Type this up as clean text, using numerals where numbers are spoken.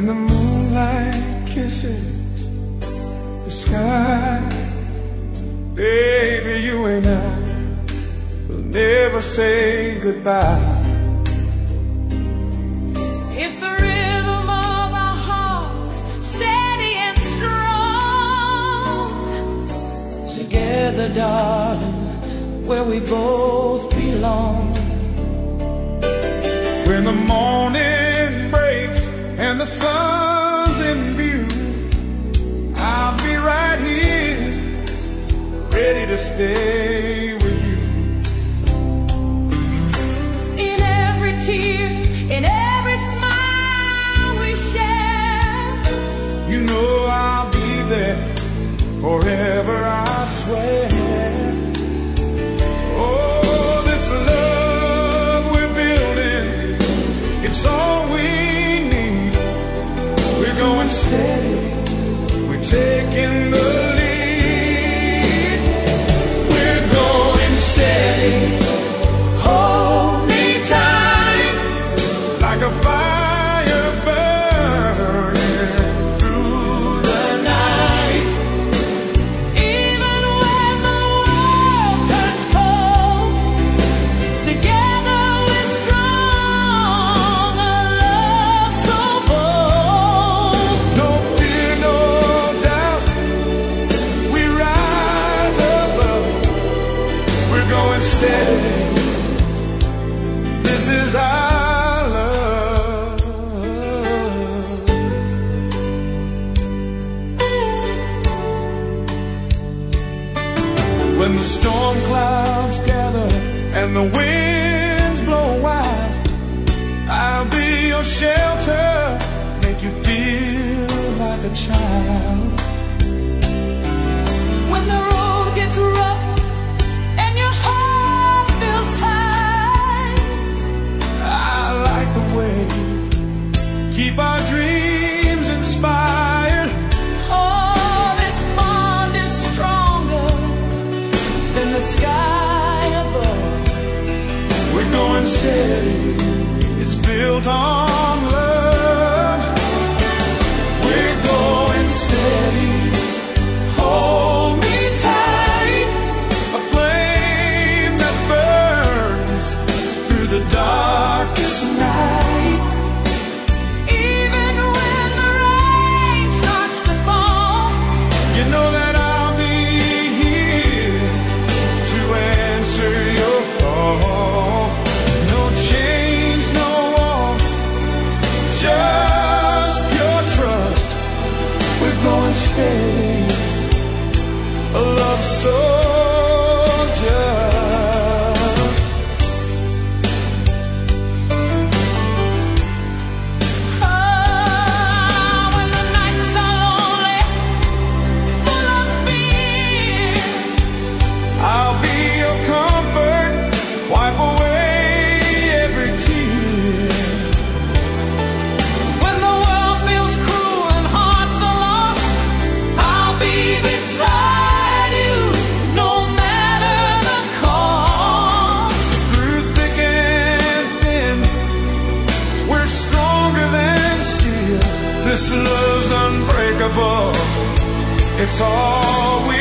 When the moonlight kisses the sky, baby, you and I will never say goodbye. It's the rhythm of our hearts, steady and strong. Together, darling, where we both belong. When the morning breaks and the sun's in view, I'll be right here, ready to stay with you. In every tear, in every smile we share, you know I'll be there forever, I swear. Oh, this love we're building, it's all we need. We're going steady, we're taking the lead. We're going steady, hold me tight, like a fire burning through the night. even when the world turns cold. Together we're strong, a love so bold. No fear, no doubt, we rise above. We're going steady, this is our love. When the storm clouds gather and the winds blow wild, I'll be your shelter, make you feel like a child. When the road gets rough and your heart feels tight, I like the way keep our dreams inspired. oh, this bond is stronger than the sky above. We're going steady, it's built on love. We're going steady, hold me tight, a flame that burns through the darkest night. Even when the rain starts to fall, You know that I'll be here to answer your call. No chains, no walls, just pure trust. We're going steady, a love so just. when the nights are lonely, full of fear, I'll be your comfort, wipe away every tear. when the world feels cruel and hearts are lost, I'll be beside you, no matter the cost. Through thick and thin, we're stronger than steel. This love's unbreakable, it's all we